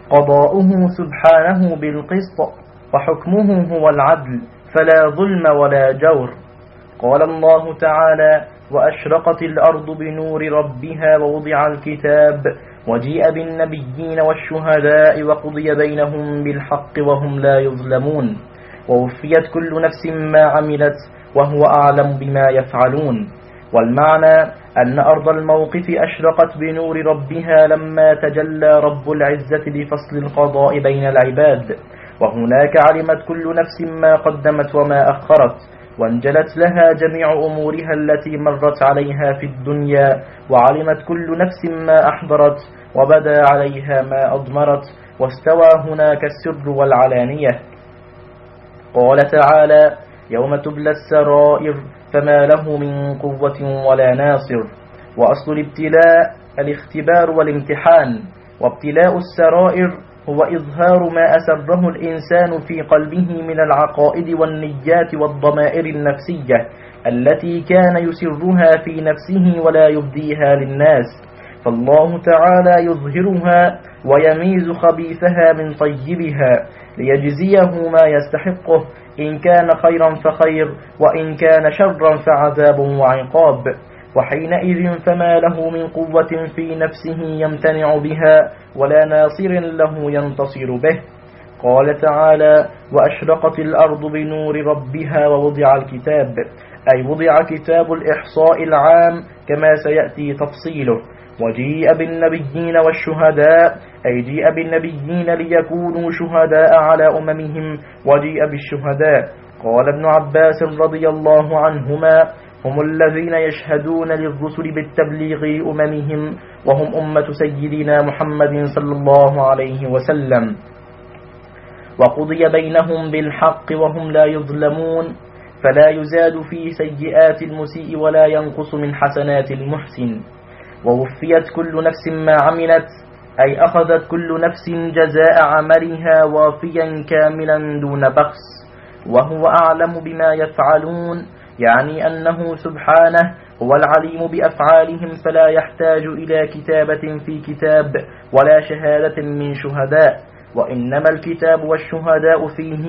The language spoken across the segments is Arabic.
قضاؤه سبحانه بالقسط، وحكمه هو العدل، فلا ظلم ولا جور. قال الله تعالى: وأشرقت الأرض بنور ربها ووضع الكتاب وجيء بالنبيين والشهداء وقضي بينهم بالحق وهم لا يظلمون، ووفيت كل نفس ما عملت وهو أعلم بما يفعلون. والمعنى أن أرض الموقف أشرقت بنور ربها لما تجلى رب العزة بفصل القضاء بين العباد، وهناك علمت كل نفس ما قدمت وما أخرت، وانجلت لها جميع أمورها التي مرت عليها في الدنيا، وعلمت كل نفس ما أحضرت، وبدا عليها ما أضمرت، واستوى هناك السر والعلانية. قال تعالى: يوم تبلى السرائر فما له من قوة ولا ناصر. وأصل الابتلاء الاختبار والامتحان، وابتلاء السرائر هو إظهار ما أسره الإنسان في قلبه من العقائد والنيات والضمائر النفسية التي كان يسرها في نفسه ولا يبديها للناس، فالله تعالى يظهرها ويميز خبيثها من طيبها ليجزيه ما يستحقه، إن كان خيرا فخير، وإن كان شرا فعذاب وعقاب. وحينئذ فما له من قوة في نفسه يمتنع بها، ولا ناصر له ينتصر به. قال تعالى: وأشرقت الأرض بنور ربها ووضع الكتاب، أي وضع كتاب الإحصاء العام كما سيأتي تفصيله. وجيء بالنبيين والشهداء، أي جيء بالنبيين ليكونوا شهداء على أممهم، وجيء بالشهداء. قال ابن عباس رضي الله عنهما: هم الذين يشهدون للرسل بالتبليغ أممهم، وهم أمة سيدنا محمد صلى الله عليه وسلم. وقضي بينهم بالحق وهم لا يظلمون، فلا يزاد في سيئات المسيء ولا ينقص من حسنات المحسن. ووفيت كل نفس ما عملت، أي أخذت كل نفس جزاء عملها وافيا كاملا دون بخس، وهو أعلم بما يفعلون، يعني أنه سبحانه هو العليم بأفعالهم، فلا يحتاج إلى كتابة في كتاب ولا شهادة من شهداء، وإنما الكتاب والشهداء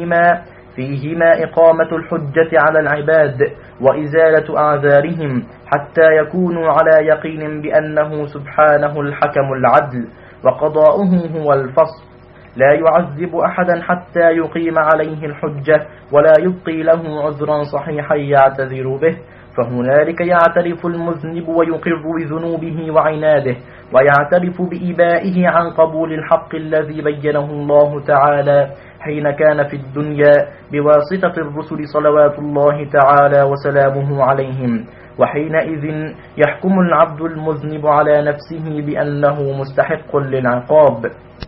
فيهما إقامة الحجة على العباد وإزالة أعذارهم، حتى يكونوا على يقين بأنه سبحانه الحكم العدل، وقضاؤه هو الفصل، لا يعذب أحدا حتى يقيم عليه الحجة، ولا يبقي له عذرا صحيحا يعتذر به. فهنالك يعترف المذنب ويقر بذنوبه وعناده، ويعترف بإبائه عن قبول الحق الذي بينه الله تعالى حين كان في الدنيا بواسطة الرسل صلوات الله تعالى وسلامه عليهم، وحينئذ يحكم العبد المذنب على نفسه بأنه مستحق للعقاب.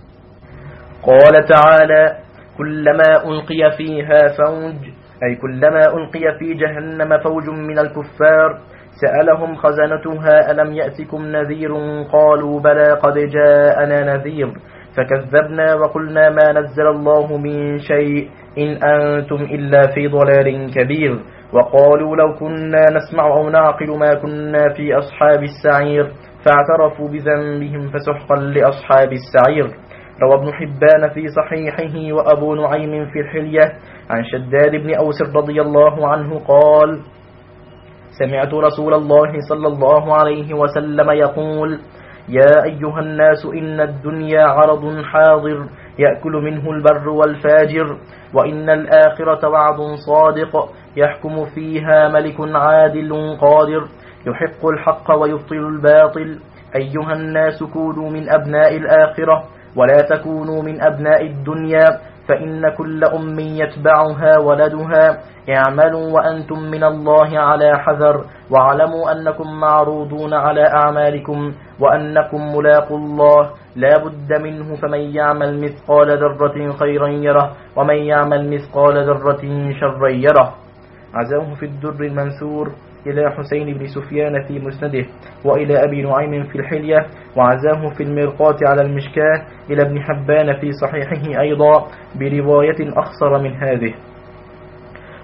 قال تعالى: كلما ألقي فيها فوج، أي كلما ألقي في جهنم فوج من الكفار سألهم خزنتها: ألم يأتكم نذير؟ قالوا: بلى قد جاءنا نذير، فكذبنا وقلنا ما نزل الله من شيء إن أنتم إلا في ضلال كبير. وقالوا: لو كنا نسمع أو نعقل ما كنا في أصحاب السعير، فاعترفوا بذنبهم فسحقا لأصحاب السعير. روى ابن حبان في صحيحه وأبو نعيم في الحلية عن شداد بن أوس رضي الله عنه قال: سمعت رسول الله صلى الله عليه وسلم يقول: يا أيها الناس إن الدنيا عرض حاضر يأكل منه البر والفاجر، وإن الآخرة وعد صادق يحكم فيها ملك عادل قادر يحق الحق ويبطل الباطل. أيها الناس كونوا من أبناء الآخرة ولا تكونوا من أبناء الدنيا، فإن كل أم يتبعها ولدها. اعملوا وأنتم من الله على حذر، واعلموا أنكم معروضون على أعمالكم وأنكم ملاقوا الله لا بد منه. فمن يعمل مثقال ذرة خيرا يره، ومن يعمل مثقال ذرة شرا يره. عزاه في الدر المنثور إلى حسين بن سفيان في مسنده، وإلى أبي نعيم في الحلية، وعزاه في المرقاة على المشكاة إلى ابن حبان في صحيحه أيضا برواية أخصر من هذه.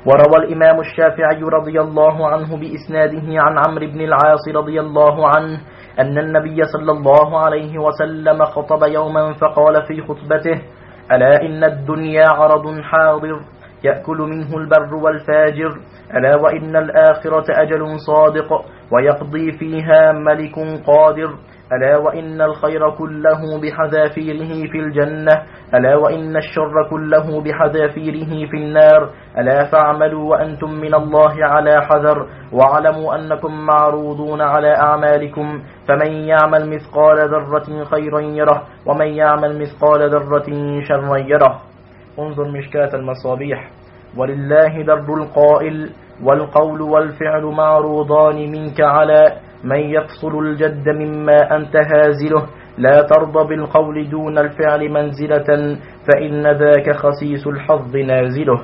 وروى الإمام الشافعي رضي الله عنه بإسناده عن عمرو بن العاص رضي الله عنه أن النبي صلى الله عليه وسلم خطب يوما فقال في خطبته: ألا إن الدنيا عرض حاضر يأكل منه البر والفاجر، ألا وإن الآخرة أجل صادق ويقضي فيها ملك قادر، ألا وإن الخير كله بحذافيره في الجنة، ألا وإن الشر كله بحذافيره في النار، ألا فاعملوا وأنتم من الله على حذر، واعلموا أنكم معروضون على أعمالكم، فمن يعمل مثقال ذرة خيرا يره، ومن يعمل مثقال ذرة شرا يره. انظر مشكاة المصابيح. ولله در القائل: والقول والفعل معروضان منك على من يفصل الجد مما أنت هازله، لا ترضى بالقول دون الفعل منزلة، فإن ذاك خسيس الحظ نازله.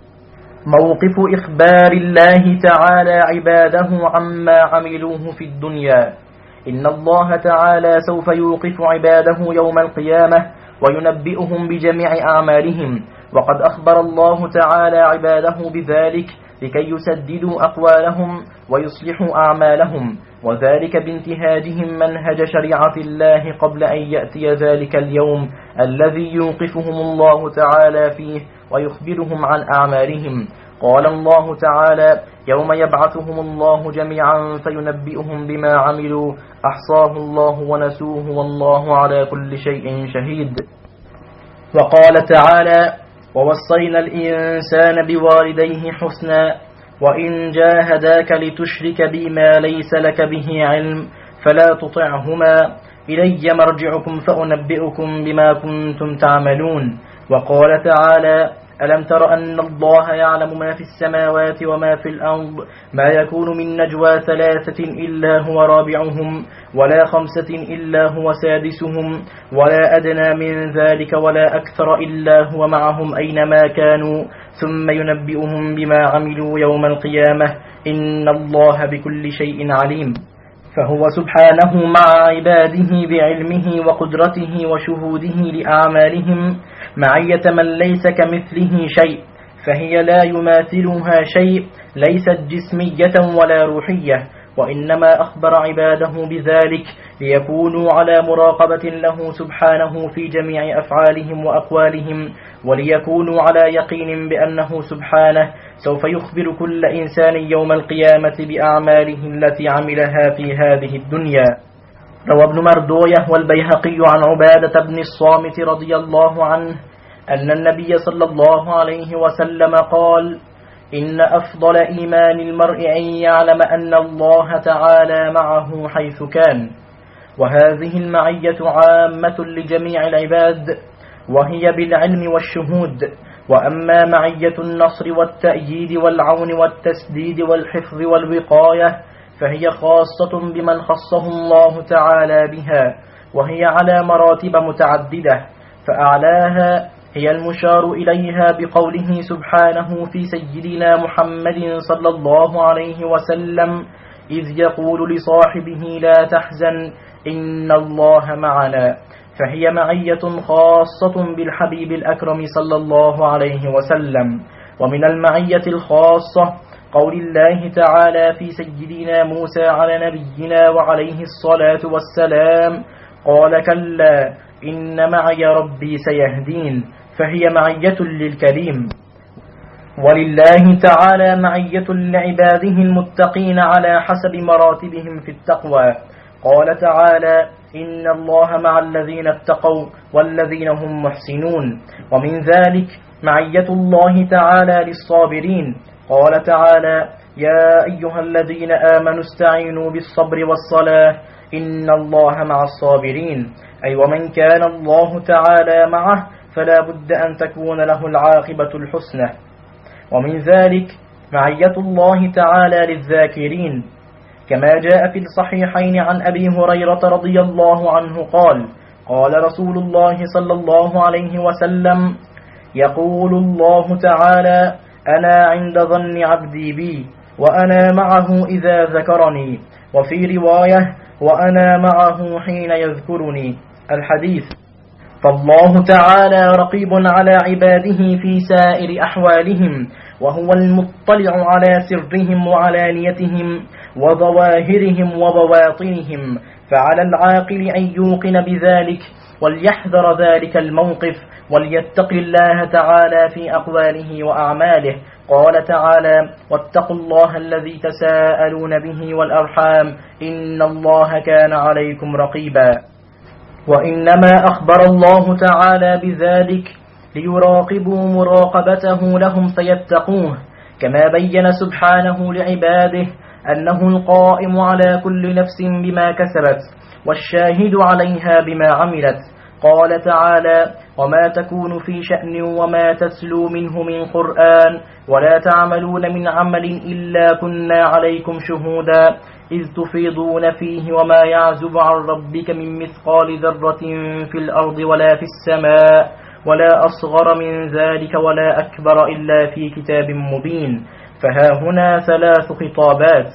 موقف إخبار الله تعالى عباده عما عملوه في الدنيا. إن الله تعالى سوف يوقف عباده يوم القيامة وينبئهم بجميع أعمالهم، وقد أخبر الله تعالى عباده بذلك لكي يسددوا أقوالهم ويصلحوا أعمالهم، وذلك بانتهاجهم منهج شريعة الله قبل أن يأتي ذلك اليوم الذي يوقفهم الله تعالى فيه ويخبرهم عن أعمالهم. قال الله تعالى: يوم يبعثهم الله جميعا فينبئهم بما عملوا أحصاه الله ونسوه والله على كل شيء شهيد. وقال تعالى: ووصينا الإنسان بوالديه حسنا وإن جاهداك لتشرك بما ليس لك به علم فلا تطعهما إلي مرجعكم فأنبئكم بما كنتم تعملون. وقال تعالى: ألم تر أن الله يعلم ما في السماوات وما في الأرض، ما يكون من نجوى ثلاثة إلا هو رابعهم ولا خمسة إلا هو سادسهم ولا أدنى من ذلك ولا أكثر إلا هو معهم أينما كانوا ثم ينبئهم بما عملوا يوم القيامة، إن الله بكل شيء عليم. فهو سبحانه مع عباده بعلمه وقدرته وشهوده لأعمالهم معية من ليس كمثله شيء، فهي لا يماثلها شيء، ليست جسمية ولا روحية، وإنما أخبر عباده بذلك ليكونوا على مراقبة له سبحانه في جميع أفعالهم وأقوالهم، وليكونوا على يقين بأنه سبحانه سوف يخبر كل إنسان يوم القيامة بأعماله التي عملها في هذه الدنيا. روى ابن مردوية والبيهقي عن عبادة بن الصامت رضي الله عنه أن النبي صلى الله عليه وسلم قال: إن أفضل إيمان المرء أن يعلم أن الله تعالى معه حيث كان. وهذه المعية عامة لجميع العباد، وهي بالعلم والشهود. وأما معية النصر والتأييد والعون والتسديد والحفظ والوقاية فهي خاصة بمن خصه الله تعالى بها، وهي على مراتب متعددة، فأعلاها هي المشار إليها بقوله سبحانه في سيدنا محمد صلى الله عليه وسلم إذ يقول لصاحبه لا تحزن إن الله معنا، فهي معية خاصة بالحبيب الأكرم صلى الله عليه وسلم. ومن المعية الخاصة قول الله تعالى في سيدنا موسى على نبينا وعليه الصلاة والسلام: قال كلا إن معي ربي سيهدين، فهي معية للكريم. ولله تعالى معية لعباده المتقين على حسب مراتبهم في التقوى. قال تعالى: إن الله مع الذين اتقوا والذين هم محسنون. ومن ذلك معية الله تعالى للصابرين. قال تعالى: يا أيها الذين آمنوا استعينوا بالصبر والصلاة إن الله مع الصابرين، أي ومن كان الله تعالى معه فلا بد أن تكون له العاقبة الحسنى. ومن ذلك معية الله تعالى للذاكرين، كما جاء في الصحيحين عن أبي هريرة رضي الله عنه قال: قال رسول الله صلى الله عليه وسلم: يقول الله تعالى: أنا عند ظن عبدي بي وأنا معه إذا ذكرني، وفي رواية: وأنا معه حين يذكرني. الحديث. فالله تعالى رقيب على عباده في سائر أحوالهم، وهو المطلع على سرهم وعلانيتهم وظواهرهم وبواطنهم، فعلى العاقل أن يوقن بذلك وليحذر ذلك الموقف وليتق الله تعالى في أقواله وأعماله. قال تعالى: واتقوا الله الذي تساءلون به والأرحام إن الله كان عليكم رقيبا. وإنما أخبر الله تعالى بذلك ليراقبوا مراقبته لهم فيتقوه، كما بين سبحانه لعباده أنه القائم على كل نفس بما كسبت والشاهد عليها بما عملت. قال تعالى: وما تكون في شأن وما تتلو منه من قرآن ولا تعملون من عمل إلا كنا عليكم شهودا إذ تفيضون فيه وما يعزب عن ربك من مثقال ذرة في الأرض ولا في السماء ولا أصغر من ذلك ولا أكبر إلا في كتاب مبين. فها هنا ثلاث خطابات: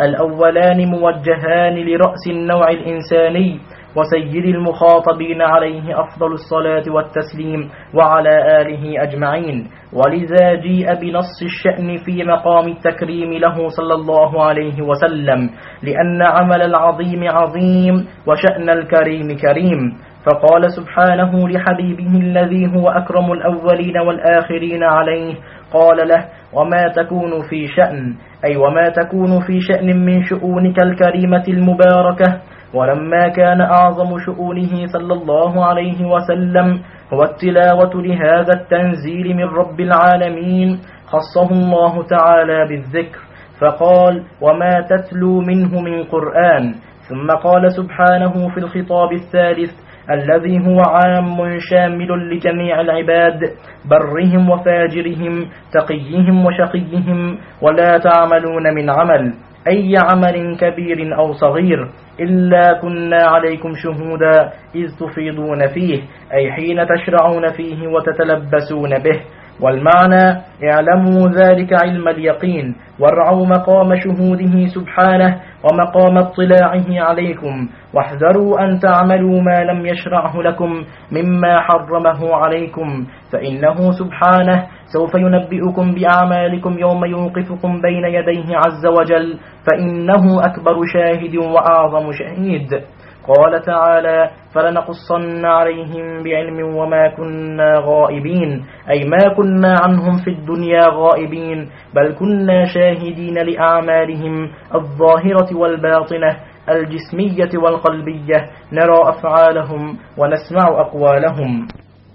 الأولان موجهان لرأس النوع الإنساني وسيد المخاطبين عليه أفضل الصلاة والتسليم وعلى آله أجمعين، ولذا جيء بنص الشأن في مقام التكريم له صلى الله عليه وسلم، لأن عمل العظيم عظيم وشأن الكريم كريم. فقال سبحانه لحبيبه الذي هو أكرم الأولين والآخرين عليه، قال له: وما تكون في شأن، أي وما تكون في شأن من شؤونك الكريمة المباركة. ولما كان أعظم شؤونه صلى الله عليه وسلم هو التلاوة لهذا التنزيل من رب العالمين، خصه الله تعالى بالذكر فقال: وما تتلو منه من قرآن. ثم قال سبحانه في الخطاب الثالث الذي هو عام شامل لجميع العباد، برهم وفاجرهم، تقيهم وشقيهم، ولا تعملون من عمل، أي عمل كبير أو صغير، إلا كنا عليكم شهودا إذ تفيضون فيه، أي حين تشرعون فيه وتتلبسون به. والمعنى: اعلموا ذلك علم اليقين، وارعوا مقام شهوده سبحانه ومقام اطلاعه عليكم، واحذروا أن تعملوا ما لم يشرعه لكم مما حرمه عليكم، فإنه سبحانه سوف ينبئكم بأعمالكم يوم يوقفكم بين يديه عز وجل، فإنه أكبر شاهد وأعظم شهيد. قال تعالى: فلنقصن عليهم بعلم وما كنا غائبين، أي ما كنا عنهم في الدنيا غائبين، بل كنا شاهدين لأعمالهم الظاهرة والباطنة، الجسمية والقلبية، نرى أفعالهم ونسمع أقوالهم.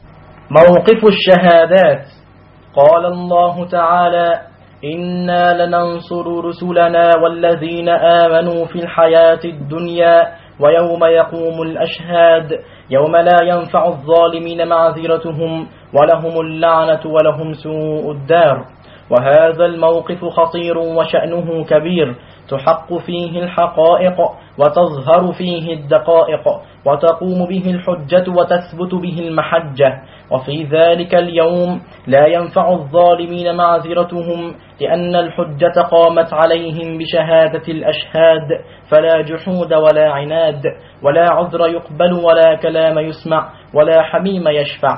موقف الشهادات. قال الله تعالى: إنا لننصر رسلنا والذين آمنوا في الحياة الدنيا ويوم يقوم الأشهاد، يوم لا ينفع الظالمين معذرتهم ولهم اللعنة ولهم سوء الدار. وهذا الموقف خطير وشأنه كبير، تحق فيه الحقائق وتظهر فيه الدقائق، وتقوم به الحجة وتثبت به المحجة. وفي ذلك اليوم لا ينفع الظالمين معذرتهم، لأن الحجة قامت عليهم بشهادة الأشهاد، فلا جحود ولا عناد، ولا عذر يقبل ولا كلام يسمع ولا حميم يشفع.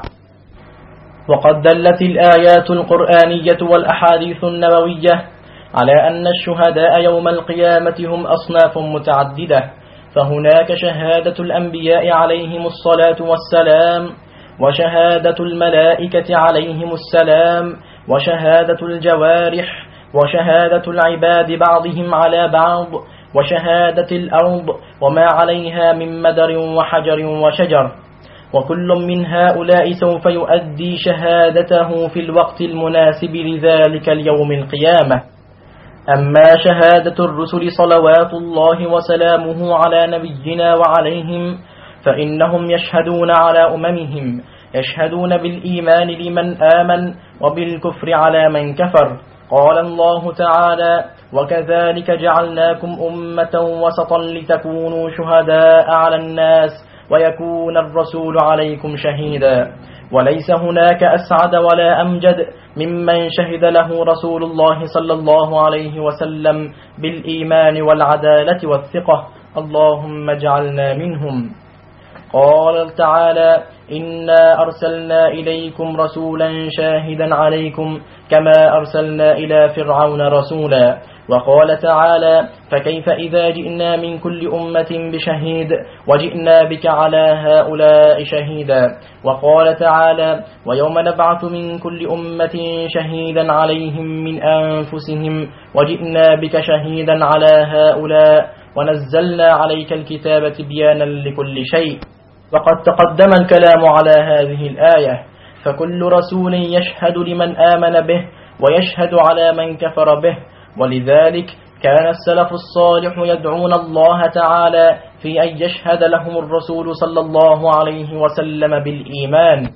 وقد دلت الآيات القرآنية والأحاديث النبوية على أن الشهداء يوم القيامة هم أصناف متعددة، فهناك شهادة الأنبياء عليهم الصلاة والسلام، وشهادة الملائكة عليهم السلام، وشهادة الجوارح، وشهادة العباد بعضهم على بعض، وشهادة الأرض وما عليها من مدر وحجر وشجر. وكل من هؤلاء سوف يؤدي شهادته في الوقت المناسب لذلك اليوم القيامة. أما شهادة الرسل صلوات الله وسلامه على نبينا وعليهم، فإنهم يشهدون على أممهم، يشهدون بالإيمان لمن آمن وبالكفر على من كفر. قال الله تعالى: وكذلك جعلناكم أمة وسطا لتكونوا شهداء على الناس ويكون الرسول عليكم شهيدا. وليس هناك أسعد ولا أمجد ممن شهد له رسول الله صلى الله عليه وسلم بالإيمان والعدالة والثقة، اللهم اجعلنا منهم. قال تعالى: إنا أرسلنا إليكم رسولا شاهدا عليكم كما أرسلنا إلى فرعون رسولا. وقال تعالى: فكيف إذا جئنا من كل أمة بشهيد وجئنا بك على هؤلاء شهيدا. وقال تعالى: ويوم نبعث من كل أمة شهيدا عليهم من أنفسهم وجئنا بك شهيدا على هؤلاء ونزلنا عليك الكتاب تبيانا لكل شيء. وقد تقدم الكلام على هذه الآية، فكل رسول يشهد لمن آمن به ويشهد على من كفر به. ولذلك كان السلف الصالح يدعون الله تعالى في أن يشهد لهم الرسول صلى الله عليه وسلم بالإيمان،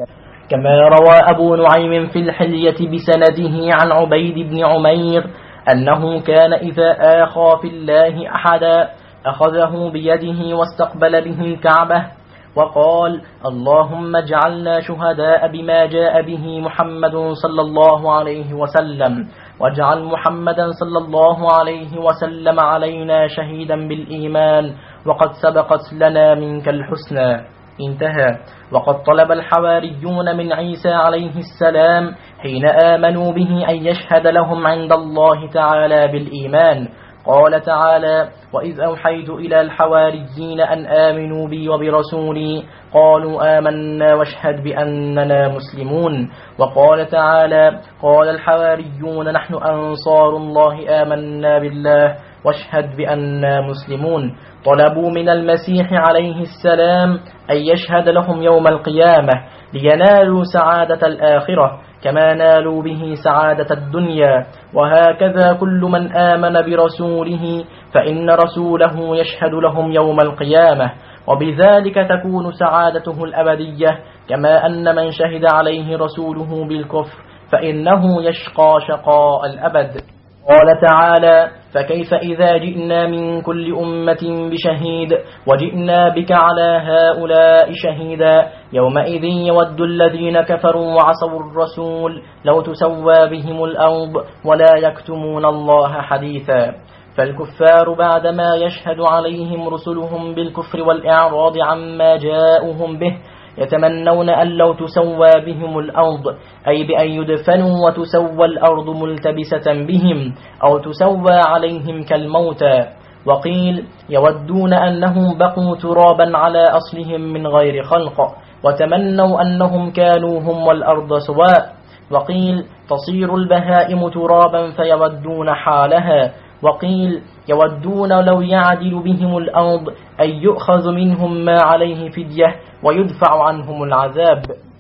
كما روى أبو نعيم في الحلية بسنده عن عبيد بن عمير أنه كان إذا آخى في الله أحدا أخذه بيده واستقبل به الكعبة وقال: اللهم اجعلنا شهداء بما جاء به محمد صلى الله عليه وسلم، واجعل محمدا صلى الله عليه وسلم علينا شهيدا بالإيمان، وقد سبقت لنا منك الحسنى. انتهى. وقد طلب الحواريون من عيسى عليه السلام حين آمنوا به أن يشهد لهم عند الله تعالى بالإيمان. قال تعالى: وإذ أوحيت إلى الحواريين أن آمنوا بي وبرسولي قالوا آمنا واشهد بأننا مسلمون. وقال تعالى: قال الحواريون نحن أنصار الله آمنا بالله واشهد بأننا مسلمون. طلبوا من المسيح عليه السلام أن يشهد لهم يوم القيامة لينالوا سعادة الآخرة كما نالوا به سعادة الدنيا. وهكذا كل من آمن برسوله فإن رسوله يشهد لهم يوم القيامة، وبذلك تكون سعادته الأبدية، كما أن من شهد عليه رسوله بالكفر فإنه يشقى شقاء الأبد. قال تعالى: فكيف إذا جئنا من كل أمة بشهيد وجئنا بك على هؤلاء شهيدا يومئذ يود الذين كفروا وعصوا الرسول لو تسوى بهم الأرض ولا يكتمون الله حديثا. فالكفار بعدما يشهد عليهم رسلهم بالكفر والإعراض عما جاءوهم به يتمنون أن لو تسوى بهم الأرض، أي بأن يدفنوا وتسوى الأرض ملتبسة بهم أو تسوى عليهم كالموتى. وقيل يودون أنهم بقوا ترابا على أصلهم من غير خلق، وتمنوا أنهم كانوا هم والأرض سواء. وقيل تصير البهائم ترابا فيودون حالها. وقيل يودون لو يعدل بهم الأرض أن يؤخذ منهم ما عليه فدية ويدفع عنهم العذاب.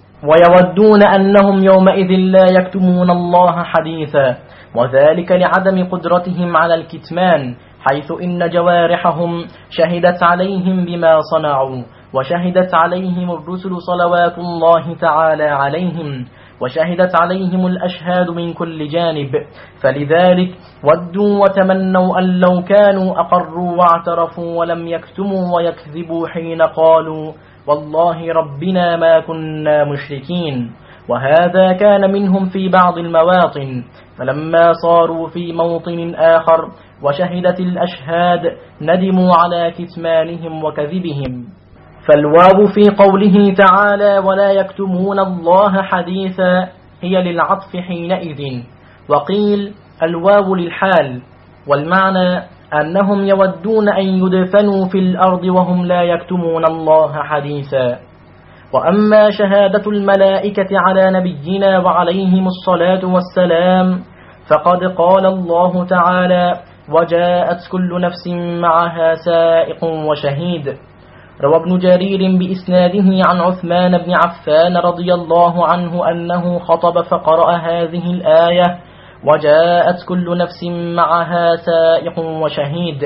ويودون أنهم يومئذ لا يكتمون الله حديثا، وذلك لعدم قدرتهم على الكتمان، حيث إن جوارحهم شهدت عليهم بما صنعوا، وشهدت عليهم الرسل صلوات الله تعالى عليهم، وشهدت عليهم الأشهاد من كل جانب. فلذلك ودوا وتمنوا أن لو كانوا أقروا واعترفوا ولم يكتموا ويكذبوا حين قالوا والله ربنا ما كنا مشركين. وهذا كان منهم في بعض المواطن، فلما صاروا في موطن آخر وشهدت الأشهاد ندموا على كتمانهم وكذبهم. فالواو في قوله تعالى ولا يكتمون الله حديثا هي للعطف حينئذ. وقيل الواو للحال، والمعنى أنهم يودون أن يدفنوا في الأرض وهم لا يكتمون الله حديثا. وأما شهادة الملائكة على نبينا وعليهم الصلاة والسلام فقد قال الله تعالى وجاءت كل نفس معها سائق وشهيد. روى ابن جرير بإسناده عن عثمان بن عفان رضي الله عنه أنه خطب فقرأ هذه الآية وجاءت كل نفس معها سائق وشهيد،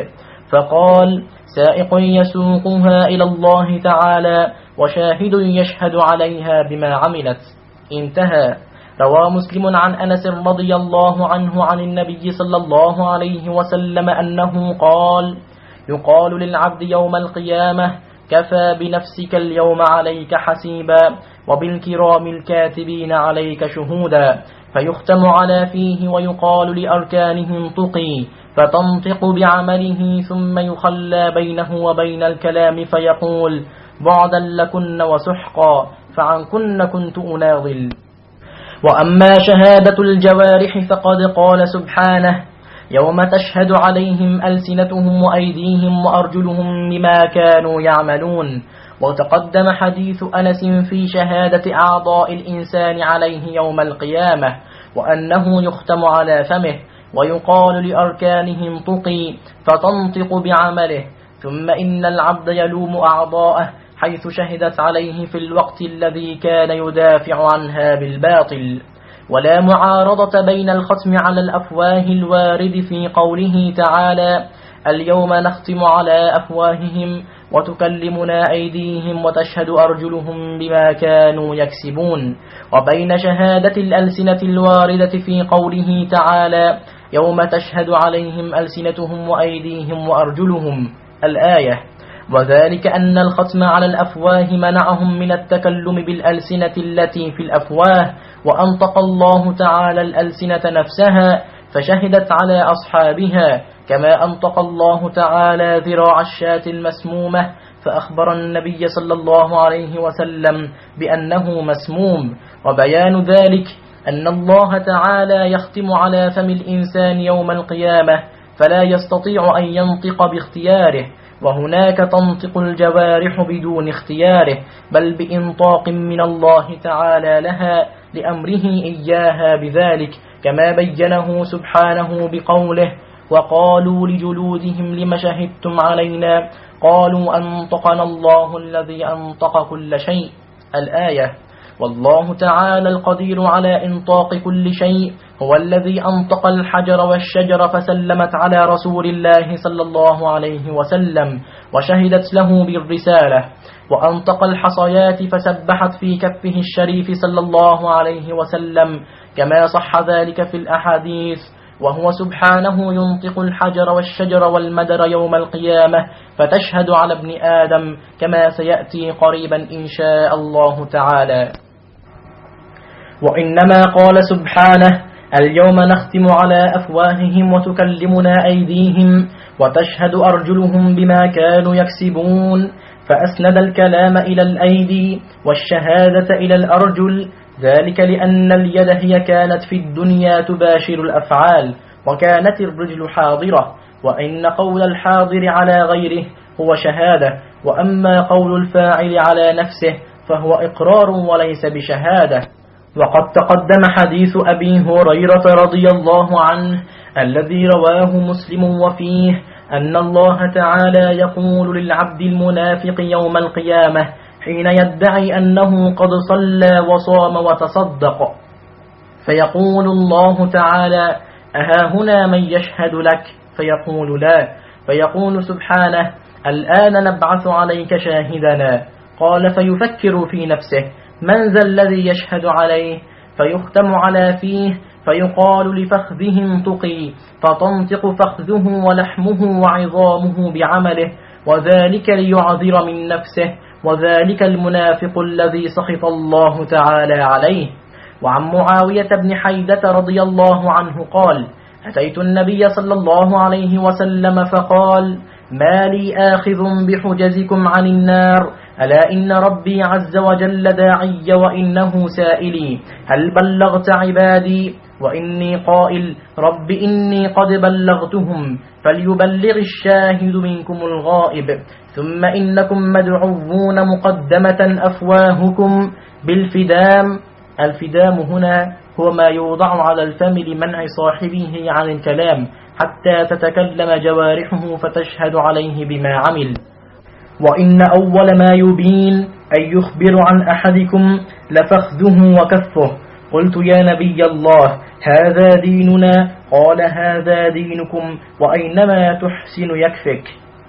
فقال سائق يسوقها إلى الله تعالى وشاهد يشهد عليها بما عملت. انتهى. روى مسلم عن أنس رضي الله عنه عن النبي صلى الله عليه وسلم أنه قال يقال للعبد يوم القيامة كفى بنفسك اليوم عليك حسيبا وبالكرام الكاتبين عليك شهودا، فيختم على فيه ويقال لأركانه انطقي فتنطق بعمله ثم يخلى بينه وبين الكلام فيقول بعدا لكن وسحقا فعنكن كنت أناضل. وأما شهادة الجوارح فقد قال سبحانه يوم تشهد عليهم ألسنتهم وأيديهم وأرجلهم بما كانوا يعملون. وتقدم حديث أنس في شهادة أعضاء الإنسان عليه يوم القيامة، وأنه يختم على فمه ويقال لأركانه انطقي فتنطق بعمله، ثم إن العبد يلوم أعضاءه حيث شهدت عليه في الوقت الذي كان يدافع عنها بالباطل. ولا معارضة بين الختم على الأفواه الوارد في قوله تعالى اليوم نختم على أفواههم وتكلمنا أيديهم وتشهد أرجلهم بما كانوا يكسبون، وبين شهادة الألسنة الواردة في قوله تعالى يوم تشهد عليهم ألسنتهم وأيديهم وأرجلهم الآية. وذلك أن الختم على الأفواه منعهم من التكلم بالألسنة التي في الأفواه، وأنطق الله تعالى الألسنة نفسها فشهدت على أصحابها، كما أنطق الله تعالى ذراع الشاة المسمومة فأخبر النبي صلى الله عليه وسلم بأنه مسموم. وبيان ذلك أن الله تعالى يختم على فم الإنسان يوم القيامة فلا يستطيع أن ينطق باختياره، وهناك تنطق الجوارح بدون اختياره بل بإنطاق من الله تعالى لها لأمره إياها بذلك، كما بينه سبحانه بقوله وقالوا لجلودهم لم شهدتم علينا قالوا أنطقنا الله الذي أنطق كل شيء الآية. والله تعالى القدير على إنطاق كل شيء هو الذي أنطق الحجر والشجر فسلمت على رسول الله صلى الله عليه وسلم وشهدت له بالرسالة، وأنطق الحصيات فسبحت في كفه الشريف صلى الله عليه وسلم كما صح ذلك في الأحاديث. وهو سبحانه ينطق الحجر والشجر والمدر يوم القيامة فتشهد على ابن آدم كما سيأتي قريبا إن شاء الله تعالى. وإنما قال سبحانه اليوم نختم على أفواههم وتكلمنا أيديهم وتشهد أرجلهم بما كانوا يكسبون، فأسند الكلام إلى الأيدي والشهادة إلى الأرجل، ذلك لأن اليد هي كانت في الدنيا تباشر الأفعال وكانت الرجل حاضرة، وإن قول الحاضر على غيره هو شهادة، وأما قول الفاعل على نفسه فهو إقرار وليس بشهادة. وقد تقدم حديث أبي هريرة رضي الله عنه الذي رواه مسلم وفيه أن الله تعالى يقول للعبد المنافق يوم القيامة حين يدعي أنه قد صلى وصام وتصدق، فيقول الله تعالى أهاهنا من يشهد لك؟ فيقول لا، فيقول سبحانه الآن نبعث عليك شاهدنا. قال فيفكر في نفسه من ذا الذي يشهد عليه؟ فيختم على فيه فيقال لفخذه انطقي فتنطق فخذه ولحمه وعظامه بعمله، وذلك ليعذر من نفسه، وذلك المنافق الذي سخط الله تعالى عليه. وعن معاوية بن حيدة رضي الله عنه قال أتيت النبي صلى الله عليه وسلم فقال ما لي آخذ بحجزكم عن النار، ألا إن ربي عز وجل داعي وإنه سائلي هل بلغت عبادي؟ وإني قائل رب إني قد بلغتهم فليبلغ الشاهد منكم الغائب، ثم إنكم مدعوون مقدمة أفواهكم بالفدام. الفدام هنا هو ما يوضع على الفم لمنع صاحبه عن الكلام حتى تتكلم جوارحه فتشهد عليه بما عمل. وإن أول ما يبين أن يخبر عن أحدكم لفخذه وكفه. قلت يا نبي الله هذا ديننا؟ قال هذا دينكم وأينما تحسن يكفك.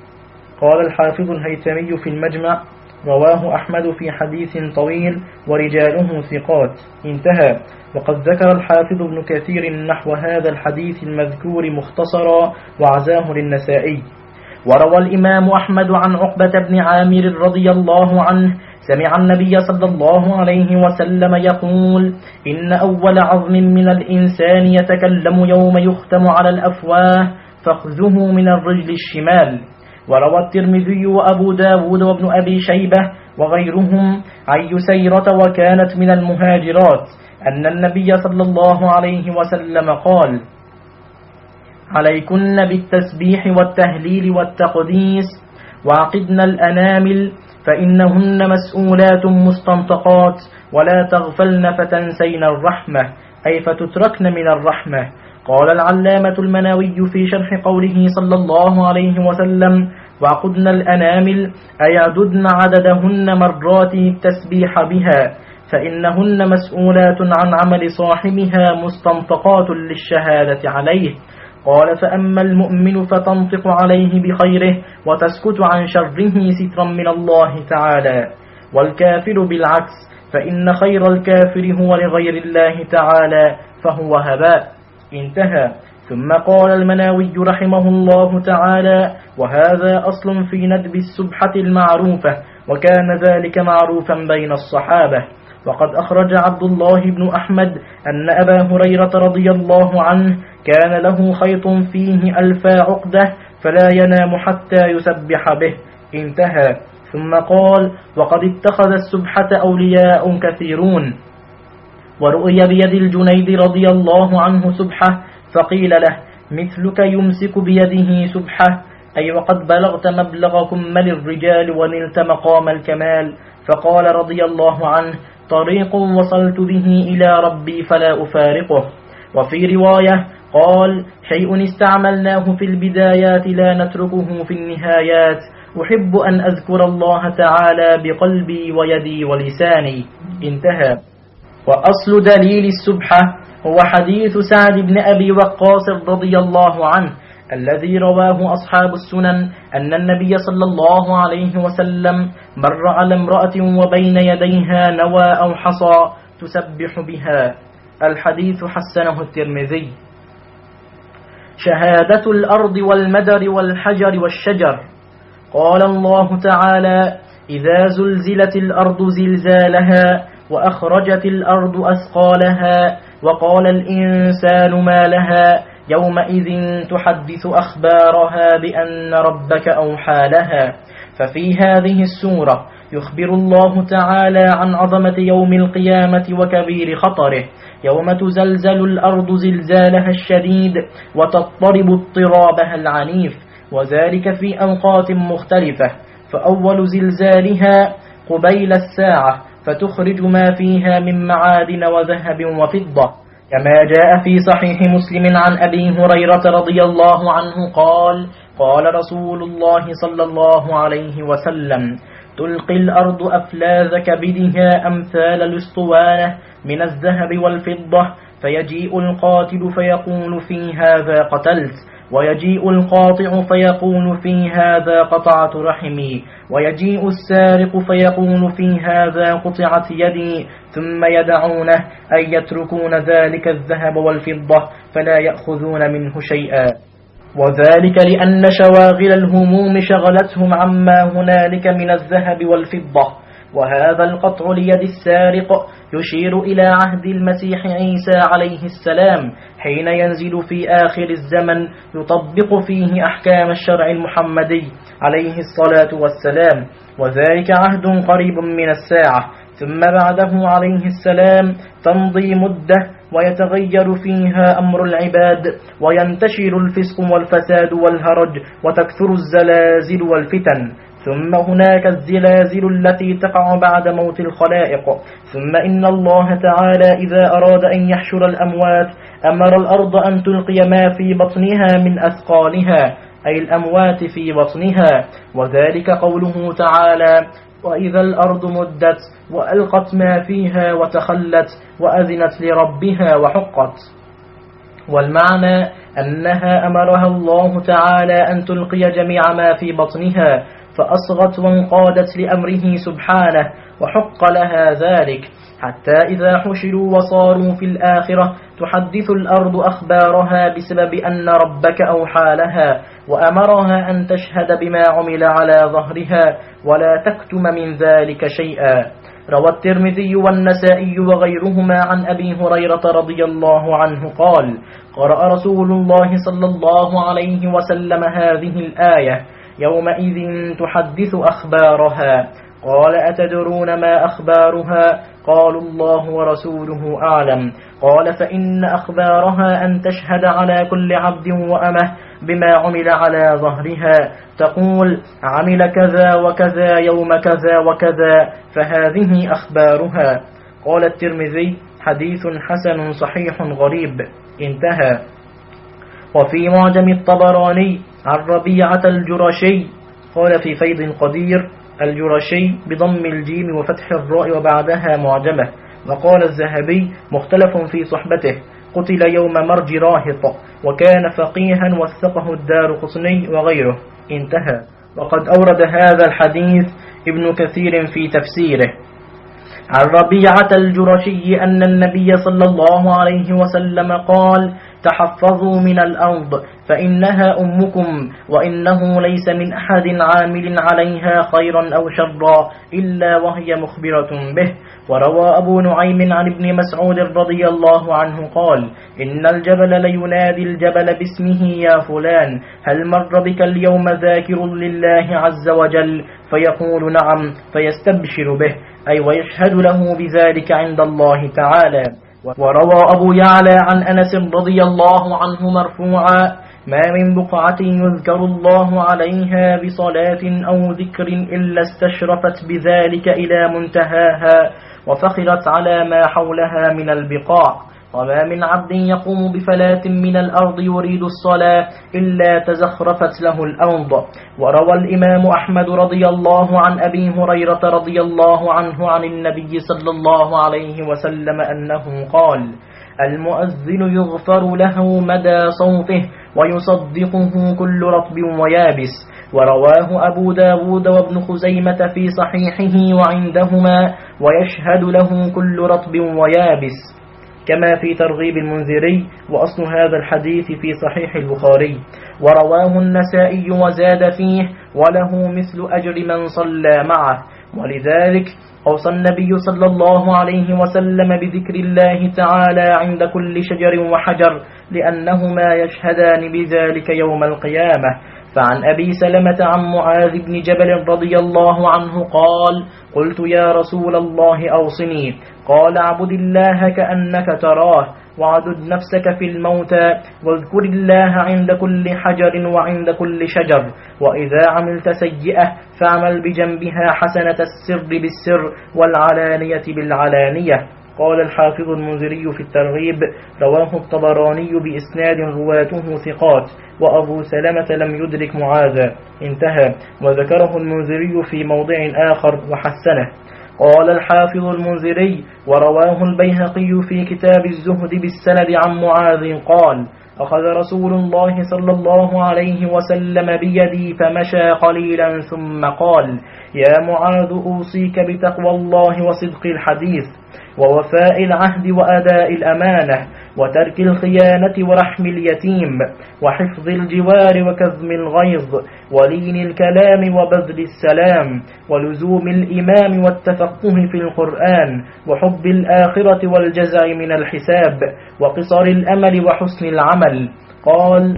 قال الحافظ الهيثمي في المجمع رواه أحمد في حديث طويل ورجاله ثقات انتهى. وقد ذكر الحافظ ابن كثير نحو هذا الحديث المذكور مختصرا وعزاه للنسائي. وروى الإمام أحمد عن عقبة بن عامر رضي الله عنه سمع النبي صلى الله عليه وسلم يقول إن أول عظم من الإنسان يتكلم يوم يختم على الأفواه فخذه من الرجل الشمال. وروى الترمذي وأبو داود وابن أبي شيبة وغيرهم عن يسيرة وكانت من المهاجرات أن النبي صلى الله عليه وسلم قال: عليكن بالتسبيح والتهليل والتقديس وعقدن الأنامل فإنهن مسؤولات مستنطقات، ولا تغفلن فتنسين الرحمة، أي فتتركن من الرحمة. قال العلامة المناوي في شرح قوله صلى الله عليه وسلم: وعقدن الأنامل، أي عددن عددهن مرات التسبيح بها، فإنهن مسؤولات عن عمل صاحبها مستنطقات للشهادة عليه. قال: فأما المؤمن فتنطق عليه بخيره وتسكت عن شره سترا من الله تعالى، والكافر بالعكس، فإن خير الكافر هو لغير الله تعالى فهو هباء. انتهى. ثم قال المناوي رحمه الله تعالى: وهذا أصل في ندب السبحة المعروفة، وكان ذلك معروفا بين الصحابة. وقد أخرج عبد الله بن أحمد أن أبا هريرة رضي الله عنه كان له خيط فيه 1000 عقدة فلا ينام حتى يسبح به. انتهى. ثم قال: وقد اتخذ السبحة أولياء كثيرون. ورؤي بيد الجنيد رضي الله عنه سبحة، فقيل له: مثلك يمسك بيده سبحة، أي وقد بلغت مبلغ كمل الرجال ونلت مقام الكمال. فقال رضي الله عنه: طريق وصلت به إلى ربي فلا أفارقه. وفي رواية قال: شيء استعملناه في البدايات لا نتركه في النهايات، أحب أن أذكر الله تعالى بقلبي ويدي ولساني. انتهى. وأصل دليل السبحة هو حديث سعد بن أبي وقاص رضي الله عنه الذي رواه أصحاب السنن أن النبي صلى الله عليه وسلم مر على امرأة وبين يديها نوى أو حصى تسبح بها. الحديث حسنه الترمذي. شهادة الأرض والمدر والحجر والشجر. قال الله تعالى: إذا زلزلت الأرض زلزالها وأخرجت الأرض أثقالها وقال الإنسان ما لها يومئذ تحدث أخبارها بأن ربك أوحى لها. ففي هذه السورة يخبر الله تعالى عن عظمة يوم القيامة وكبير خطره، يوم تزلزل الأرض زلزالها الشديد وتضطرب اضطرابها العنيف، وذلك في أوقات مختلفة. فأول زلزالها قبيل الساعة، فتخرج ما فيها من معادن وذهب وفضة، كما جاء في صحيح مسلم عن أبي هريرة رضي الله عنه قال: قال رسول الله صلى الله عليه وسلم: تلقي الأرض أفلاذ كبدها أمثال الأسطوانة من الذهب والفضة، فيجيء القاتل فيقول: في هذا قتلت، ويجيء القاطع فيقول: في هذا قطعت رحمي، ويجيء السارق فيقول: في هذا قطعت يدي، ثم يدعونه أي يتركون ذلك الذهب والفضة فلا يأخذون منه شيئا، وذلك لأن شواغل الهموم شغلتهم عما هنالك من الذهب والفضة. وهذا القطع ليد السارق يشير إلى عهد المسيح عيسى عليه السلام حين ينزل في آخر الزمن يطبق فيه أحكام الشرع المحمدي عليه الصلاة والسلام، وذلك عهد قريب من الساعة. ثم بعده عليه السلام تمضي مدة ويتغير فيها أمر العباد، وينتشر الفسق والفساد والهرج، وتكثر الزلازل والفتن. ثم هناك الزلازل التي تقع بعد موت الخلائق. ثم إن الله تعالى إذا أراد أن يحشر الأموات أمر الأرض أن تلقي ما في بطنها من أثقالها، أي الأموات في بطنها، وذلك قوله تعالى: وإذا الأرض مدت وألقت ما فيها وتخلت وأذنت لربها وحقت. والمعنى أنها أمرها الله تعالى أن تلقي جميع ما في بطنها، فأصغت وانقادت لأمره سبحانه، وحق لها ذلك، حتى إذا حشروا وصاروا في الآخرة تحدث الأرض أخبارها بسبب أن ربك أوحى لها وأمرها أن تشهد بما عمل على ظهرها ولا تكتم من ذلك شيئا. روى الترمذي والنسائي وغيرهما عن أبي هريرة رضي الله عنه قال: قرأ رسول الله صلى الله عليه وسلم هذه الآية: يومئذ تحدث أخبارها. قال أتدرون ما أخبارها؟ قالوا الله ورسوله أعلم. قال فإن أخبارها أن تشهد على كل عبد وأمه بما عمل على ظهرها، تقول عمل كذا وكذا يوم كذا وكذا، فهذه أخبارها. قال الترمذي حديث حسن صحيح غريب. انتهى. وفي معجم الطبراني عن ربيعة الجرشي قال في فيض القدير الجرشي بضم الجيم وفتح الراء وبعدها معجمة. وقال الذهبي مختلف في صحبته، قتل يوم مرج راهط، وكان فقيها وثقه الدارقطني وغيره. انتهى. وقد أورد هذا الحديث ابن كثير في تفسيره عن ربيعة الجرشي أن النبي صلى الله عليه وسلم قال تحفظوا من الأرض فإنها أمكم، وإنه ليس من أحد عامل عليها خيرا أو شرا إلا وهي مخبرة به. وروى أبو نعيم عن ابن مسعود رضي الله عنه قال إن الجبل لينادي الجبل باسمه يا فلان، هل مر بك اليوم ذاكر لله عز وجل؟ فيقول نعم، فيستبشر به، أي ويشهد له بذلك عند الله تعالى. وروى أبو يعلى عن أنس رضي الله عنه مرفوعا ما من بقعة يذكر الله عليها بصلاة أو ذكر إلا استشرفت بذلك إلى منتهاها وفخرت على ما حولها من البقاع، وما من عبد يقوم بفلاة من الأرض يريد الصلاة إلا تزخرفت له الأرض. وروى الإمام أحمد رضي الله عن أبي هريرة رضي الله عنه عن النبي صلى الله عليه وسلم أنه قال المؤذن يغفر له مدى صوته ويصدقه كل رطب ويابس. ورواه أبو داود وابن خزيمة في صحيحه وعندهما ويشهد له كل رطب ويابس، كما في ترغيب المنذري، وأصل هذا الحديث في صحيح البخاري. ورواه النسائي وزاد فيه وله مثل أجر من صلى معه. ولذلك أوصى النبي صلى الله عليه وسلم بذكر الله تعالى عند كل شجر وحجر، لأنهما يشهدان بذلك يوم القيامة. فعن أبي سلمة عن معاذ بن جبل رضي الله عنه قال قلت يا رسول الله أوصني، قال اعبد الله كأنك تراه، وعدد نفسك في الموتى، واذكر الله عند كل حجر وعند كل شجر، وإذا عملت سيئة فاعمل بجنبها حسنة السر بالسر والعلانية بالعلانية. قال الحافظ المنذري في الترغيب رواه الطبراني بإسناد رواته ثقات، وأبو سلمة لم يدرك معاذا. انتهى. وذكره المنذري في موضع آخر وحسنه. قال الحافظ المنذري ورواه البيهقي في كتاب الزهد بالسند عن معاذ قال أخذ رسول الله صلى الله عليه وسلم بيدي فمشى قليلا ثم قال يا معاذ أوصيك بتقوى الله وصدق الحديث ووفاء العهد وأداء الأمانة وترك الخيانة ورحم اليتيم وحفظ الجوار وكظم الغيظ ولين الكلام وبذل السلام ولزوم الإمام والتفقه في القرآن وحب الآخرة والجزع من الحساب وقصر الأمل وحسن العمل. قال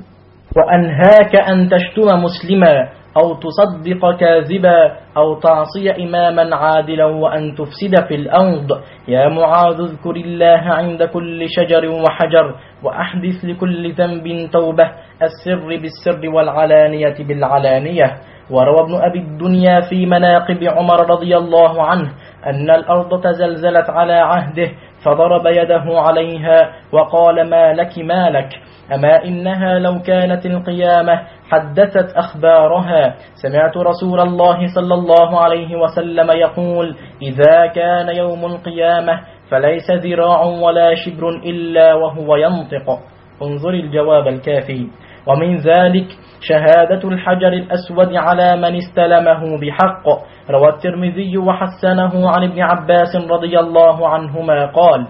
وأنهاك أن تشتم مسلما أو تصدق كاذبا أو تعصي إماما عادلا وأن تفسد في الأرض. يا معاذ اذكر الله عند كل شجر وحجر وأحدث لكل ذنب توبة، السر بالسر والعلانية بالعلانية. وروى ابن أبي الدنيا في مناقب عمر رضي الله عنه أن الأرض تزلزلت على عهده فضرب يده عليها وقال ما لك أما إنها لو كانت القيامة حدثت أخبارها. سمعت رسول الله صلى الله عليه وسلم يقول إذا كان يوم القيامة فليس ذراع ولا شبر إلا وهو ينطق. انظر الجواب الكافي. ومن ذلك شهادة الحجر الأسود على من استلمه بحق. روى الترمذي وحسنه عن ابن عباس رضي الله عنهما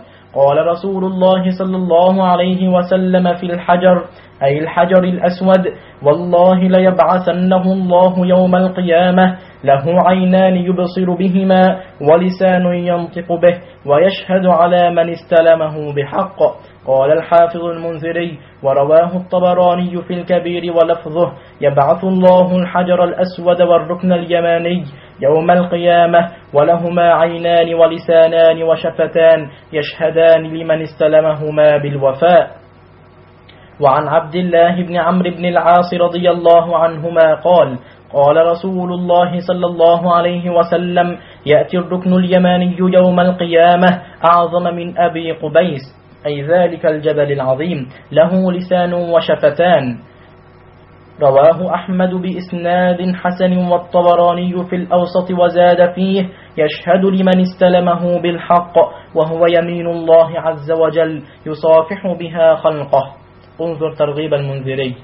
قال رسول الله صلى الله عليه وسلم في الحجر أي الحجر الأسود والله ليبعثنه الله يوم القيامة له عينان يبصر بهما ولسان ينطق به ويشهد على من استلمه بحق. قال الحافظ المنذري ورواه الطبراني في الكبير ولفظه يبعث الله الحجر الأسود والركن اليماني يوم القيامة ولهما عينان ولسانان وشفتان يشهدان لمن استلمهما بالوفاء. وعن عبد الله بن عمرو بن العاص رضي الله عنهما قال قال رسول الله صلى الله عليه وسلم يأتي الركن اليماني يوم القيامة أعظم من أبي قبيس، أي ذلك الجبل العظيم، له لسان وشفتان. رواه أحمد بإسناد حسن والطبراني في الأوسط وزاد فيه يشهد لمن استلمه بالحق، وهو يمين الله عز وجل يصافح بها خلقه. انظر ترغيب المنذري.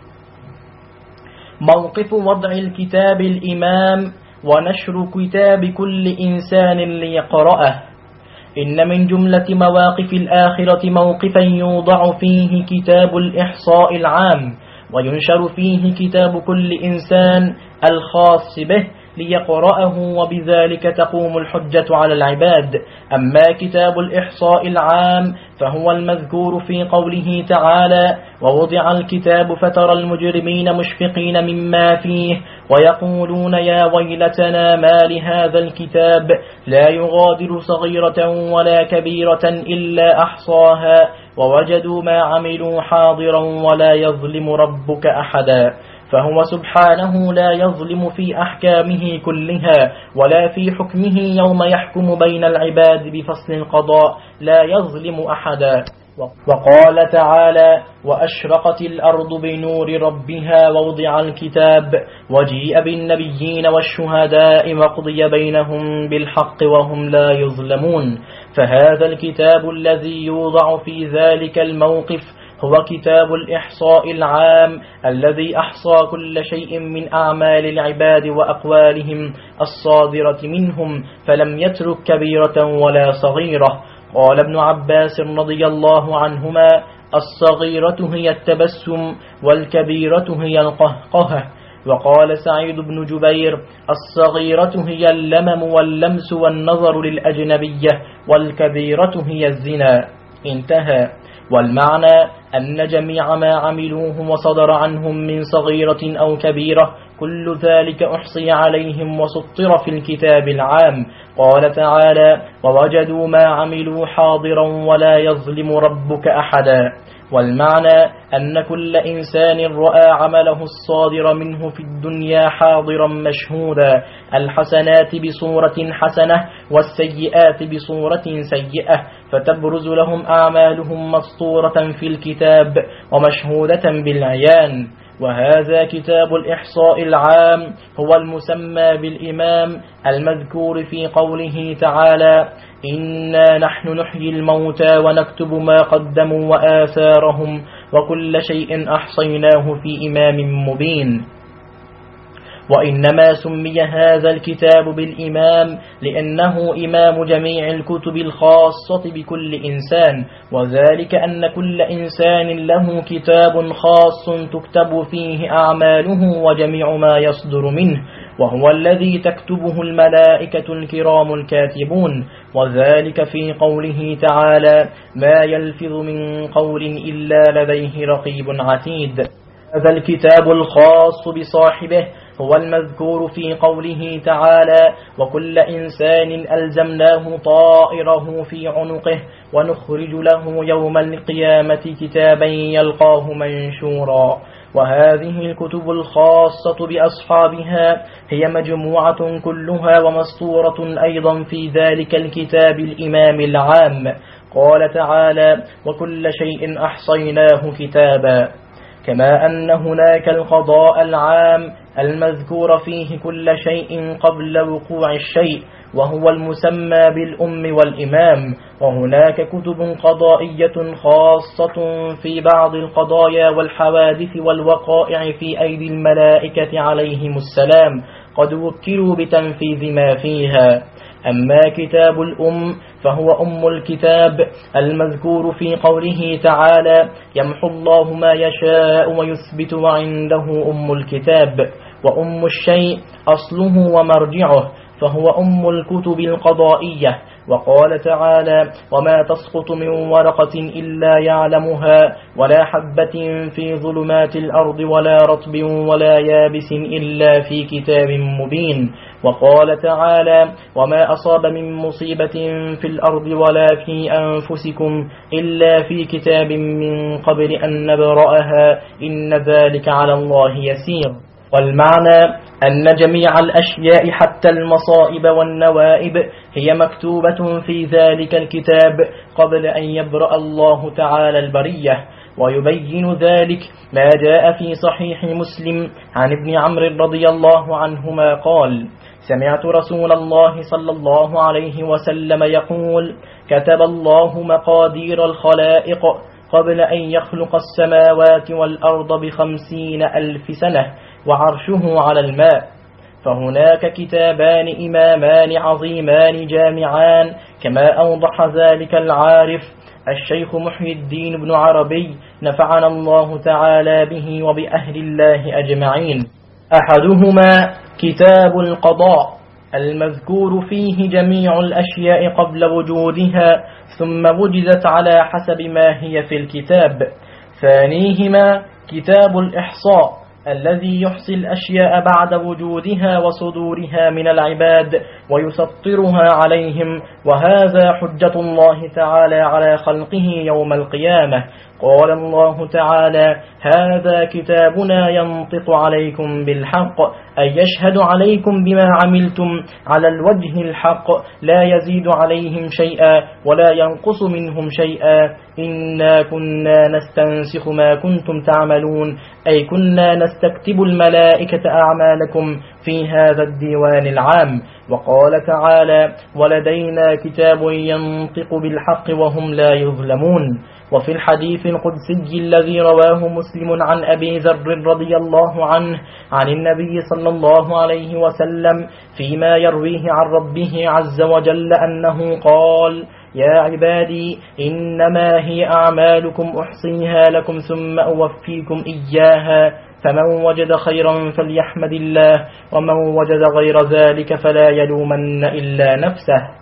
موقف وضع الكتاب الإمام ونشر كتاب كل إنسان ليقرأه. إن من جملة مواقف الآخرة موقفا يوضع فيه كتاب الإحصاء العام وينشر فيه كتاب كل إنسان الخاص به ليقرأه، وبذلك تقوم الحجة على العباد. أما كتاب الإحصاء العام فهو المذكور في قوله تعالى ووضع الكتاب فترى المجرمين مشفقين مما فيه ويقولون يا ويلتنا ما لهذا الكتاب لا يغادر صغيرة ولا كبيرة إلا أحصاها ووجدوا ما عملوا حاضرا ولا يظلم ربك أحدا. فهو سبحانه لا يظلم في أحكامه كلها ولا في حكمه يوم يحكم بين العباد بفصل القضاء، لا يظلم أحدا. وقال تعالى وأشرقت الأرض بنور ربها ووضع الكتاب وجيء بالنبيين والشهداء وقضي بينهم بالحق وهم لا يظلمون. فهذا الكتاب الذي يوضع في ذلك الموقف هو كتاب الإحصاء العام الذي أحصى كل شيء من أعمال العباد وأقوالهم الصادرة منهم فلم يترك كبيرة ولا صغيرة. قال ابن عباس رضي الله عنهما الصغيرة هي التبسم والكبيرة هي القهقهة. وقال سعيد بن جبير الصغيرة هي اللمم واللمس والنظر للأجنبية والكبيرة هي الزنا. انتهى. والمعنى أن جميع ما عملوه وصدر عنهم من صغيرة أو كبيرة كل ذلك أحصي عليهم وسطر في الكتاب العام. قال تعالى ووجدوا ما عملوا حاضرا ولا يظلم ربك أحدا. والمعنى أن كل إنسان رأى عمله الصادر منه في الدنيا حاضرا مشهودا، الحسنات بصورة حسنة والسيئات بصورة سيئة، فتبرز لهم أعمالهم مسطورة في الكتاب ومشهودة بالعيان. وهذا كتاب الإحصاء العام هو المسمى بالإمام المذكور في قوله تعالى إنا نحن نحيي الموتى ونكتب ما قدموا وآثارهم وكل شيء أحصيناه في إمام مبين. وإنما سمي هذا الكتاب بالإمام لأنه إمام جميع الكتب الخاصة بكل إنسان، وذلك أن كل إنسان له كتاب خاص تكتب فيه أعماله وجميع ما يصدر منه، وهو الذي تكتبه الملائكة الكرام الكاتبون، وذلك في قوله تعالى ما يلفظ من قول إلا لديه رقيب عتيد. هذا الكتاب الخاص بصاحبه هو المذكور في قوله تعالى وكل إنسان ألزمناه طائره في عنقه ونخرج له يوم القيامة كتابا يلقاه منشورا. وهذه الكتب الخاصة بأصحابها هي مجموعة كلها ومسطورة أيضا في ذلك الكتاب الإمام العام. قال تعالى وكل شيء أحصيناه كتابا. كما أن هناك القضاء العام المذكور فيه كل شيء قبل وقوع الشيء وهو المسمى بالأم والإمام، وهناك كتب قضائية خاصة في بعض القضايا والحوادث والوقائع في أيدي الملائكة عليهم السلام قد وكلوا بتنفيذ ما فيها. أما كتاب الأم فهو أم الكتاب المذكور في قوله تعالى يمحو الله ما يشاء ويثبت وعنده أم الكتاب. وأم الشيء أصله ومرجعه، فهو أم الكتب القضائية. وقال تعالى: وما تسقط من ورقة إلا يعلمها ولا حبة في ظلمات الأرض ولا رطب ولا يابس إلا في كتاب مبين. وقال تعالى: وما أصاب من مصيبة في الأرض ولا في أنفسكم إلا في كتاب من قبل أن نبرأها إن ذلك على الله يسير. والمعنى أن جميع الأشياء حتى المصائب والنوائب هي مكتوبة في ذلك الكتاب قبل أن يبرأ الله تعالى البرية. ويبين ذلك ما جاء في صحيح مسلم عن ابن عمرو رضي الله عنهما قال: سمعت رسول الله صلى الله عليه وسلم يقول: كتب الله مقادير الخلائق قبل أن يخلق السماوات والأرض ب50,000 سنة وعرشه على الماء. فهناك كتابان إمامان عظيمان جامعان كما أوضح ذلك العارف الشيخ محي الدين بن عربي نفعنا الله تعالى به وبأهل الله أجمعين. أحدهما كتاب القضاء المذكور فيه جميع الأشياء قبل وجودها ثم وجدت على حسب ما هي في الكتاب. ثانيهما كتاب الإحصاء الذي يحصي الأشياء بعد وجودها وصدورها من العباد ويسطرها عليهم، وهذا حجة الله تعالى على خلقه يوم القيامة. قال الله تعالى: هذا كتابنا ينطق عليكم بالحق أي يشهد عليكم بما عملتم على الوجه الحق لا يزيد عليهم شيئا ولا ينقص منهم شيئا. إنا كنا نستنسخ ما كنتم تعملون أي كنا نستكتب الملائكة أعمالكم في هذا الديوان العام. وقال تعالى: ولدينا كتاب ينطق بالحق وهم لا يظلمون. وفي الحديث القدسي الذي رواه مسلم عن أبي ذر رضي الله عنه عن النبي صلى الله عليه وسلم فيما يرويه عن ربه عز وجل أنه قال: يا عبادي إنما هي أعمالكم أحصيها لكم ثم أوفيكم إياها، فمن وجد خيرا فليحمد الله ومن وجد غير ذلك فلا يلومن إلا نفسه.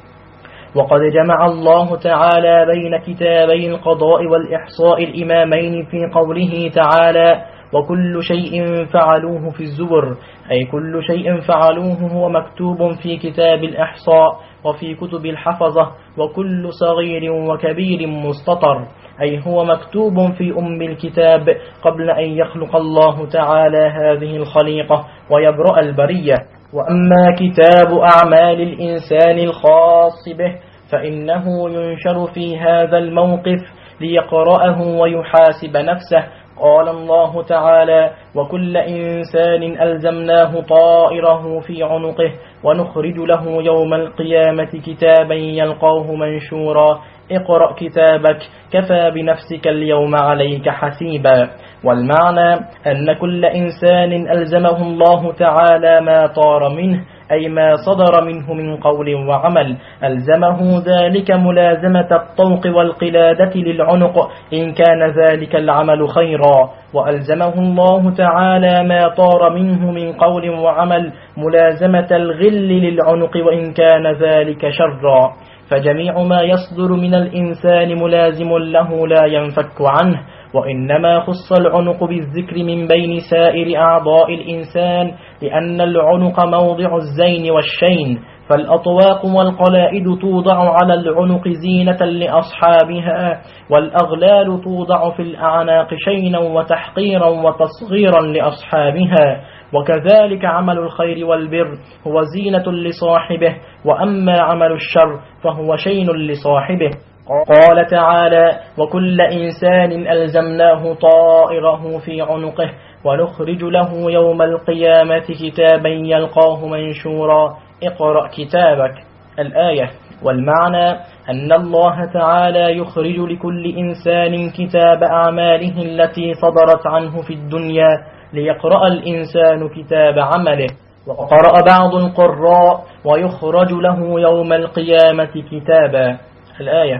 وقد جمع الله تعالى بين كتابي القضاء والإحصاء الإمامين في قوله تعالى: وكل شيء فعلوه في الزبر، أي كل شيء فعلوه هو مكتوب في كتاب الإحصاء وفي كتب الحفظة، وكل صغير وكبير مستطر، أي هو مكتوب في أم الكتاب قبل أن يخلق الله تعالى هذه الخليقة ويبرأ البرية. وأما كتاب أعمال الإنسان الخاص به فإنه ينشر في هذا الموقف ليقرأه ويحاسب نفسه. قال الله تعالى: وكل إنسان ألزمناه طائره في عنقه ونخرج له يوم القيامة كتابا يلقاه منشورا اقرأ كتابك كفى بنفسك اليوم عليك حسيبا. والمعنى أن كل إنسان ألزمه الله تعالى ما طار منه، أي ما صدر منه من قول وعمل، ألزمه ذلك ملازمة الطوق والقلادة للعنق إن كان ذلك العمل خيرا، وألزمه الله تعالى ما طار منه من قول وعمل ملازمة الغل للعنق وإن كان ذلك شرا. فجميع ما يصدر من الإنسان ملازم له لا ينفك عنه، وإنما خص العنق بالذكر من بين سائر أعضاء الإنسان لأن العنق موضع الزين والشين، فالأطواق والقلائد توضع على العنق زينة لأصحابها، والأغلال توضع في الأعناق شينا وتحقيرا وتصغيرا لأصحابها. وكذلك عمل الخير والبر هو زينة لصاحبه، وأما عمل الشر فهو شين لصاحبه. قال تعالى: وكل إنسان ألزمناه طائره في عنقه ونخرج له يوم القيامة كتابا يلقاه منشورا اقرأ كتابك. الآية. والمعنى أن الله تعالى يخرج لكل إنسان كتاب أعماله التي صدرت عنه في الدنيا ليقرأ الإنسان كتاب عمله. وقرأ بعض القراء: ويخرج له يوم القيامة كتابا. الآية.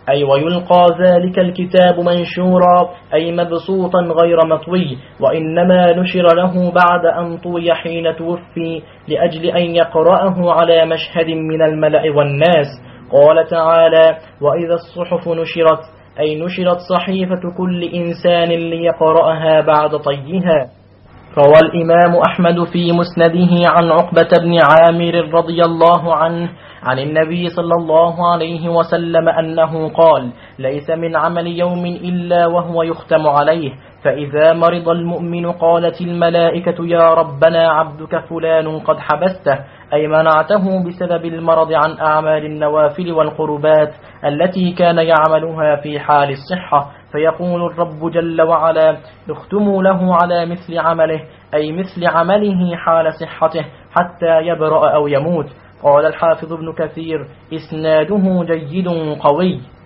أي ويلقى ذلك الكتاب منشورا أي مبسوطا غير مطوي، وإنما نشر له بعد أن طوي حين توفي لأجل أن يقرأه على مشهد من الملأ والناس. قال تعالى: وإذا الصحف نشرت أي نشرت صحيفة كل إنسان ليقرأها بعد طيها. روى الإمام أحمد في مسنده عن عقبة بن عامر رضي الله عنه عن النبي صلى الله عليه وسلم أنه قال: ليس من عمل يوم إلا وهو يختم عليه، فإذا مرض المؤمن قالت الملائكة: يا ربنا عبدك فلان قد حبسته، أي منعته بسبب المرض عن أعمال النوافل والقربات التي كان يعملها في حال الصحة، فيقول الرب جل وعلا: اختموا له على مثل عمله، أي مثل عمله حال صحته حتى يبرأ أو يموت. قال الحافظ ابن كثير: إسناده جيد قوي.